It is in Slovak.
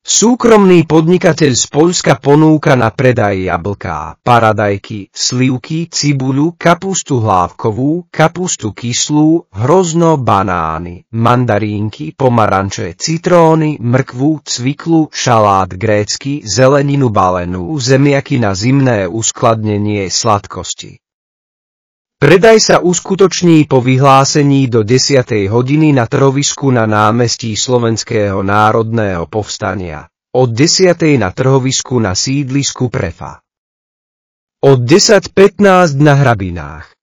Súkromný podnikateľ z Poľska ponúka na predaj jablká, paradajky, slivky, cibuľu, kapustu hlávkovú, kapustu kyslú, hrozno, banány, mandarínky, pomaranče, citróny, mrkvu, cviklu, šalát grécky, zeleninu balenú, zemiaky na zimné uskladnenie sladkosti. Predaj sa uskutoční po vyhlásení do 10. hodiny na trhovisku na námestí Slovenského národného povstania, od 10. na trhovisku na sídlisku Prefa, od 10:15 na Hrabinách.